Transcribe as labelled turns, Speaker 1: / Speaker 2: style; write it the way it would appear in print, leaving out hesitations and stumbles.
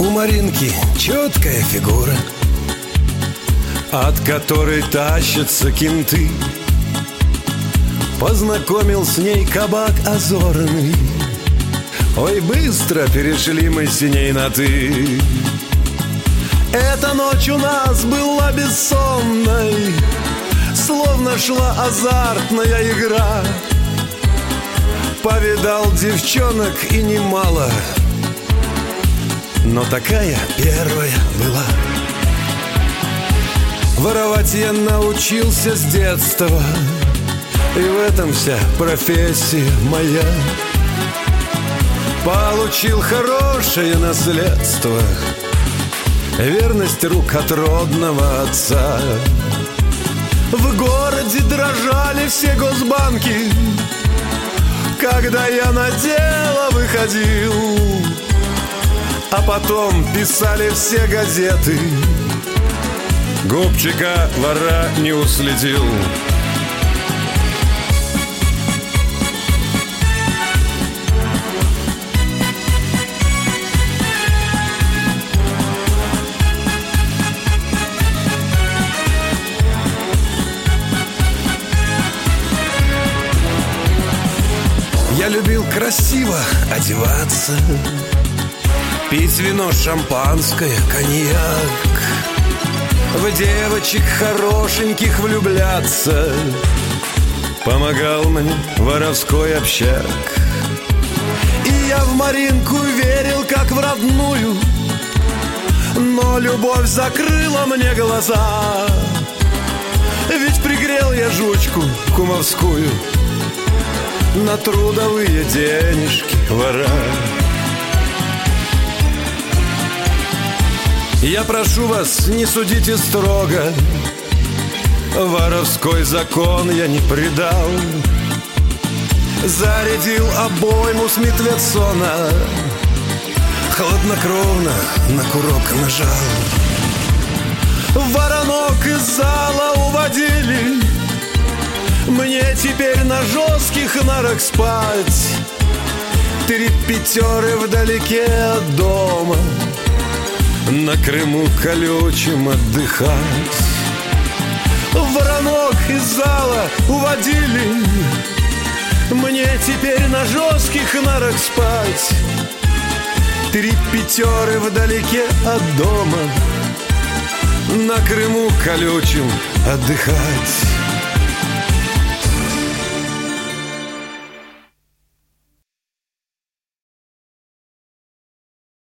Speaker 1: У Маринки четкая фигура, от которой тащатся кенты. Познакомил с ней кабак озорный. Ой, быстро перешли мы с ней на «ты». Эта ночь у нас была бессонной, словно шла азартная игра. Повидал девчонок и немало, но такая первая была. Воровать я научился с детства, и в этом вся профессия моя. Получил хорошее наследство, верность рук от родного отца. В городе дрожали все госбанки, когда я на дело выходил. А потом писали все газеты, губчика вора не уследил. Я любил красиво одеваться, пить вино, шампанское, коньяк, в девочек хорошеньких влюбляться. Помогал мне воровской общак. И я в Маринку верил, как в родную, но любовь закрыла мне глаза. Ведь пригрел я жучку кумовскую на трудовые денежки вора. Я прошу вас, не судите строго, воровской закон я не предал. Зарядил обойму Смит-Вессона, хладнокровно на курок нажал. Воронок из зала уводили, мне теперь на жестких нарах спать. 3 пятеры вдалеке от дома, на Крыму колючим отдыхать. Воронок из зала уводили, мне теперь на жестких нарах спать. 3 пятеры вдалеке от дома, на Крыму колючим отдыхать.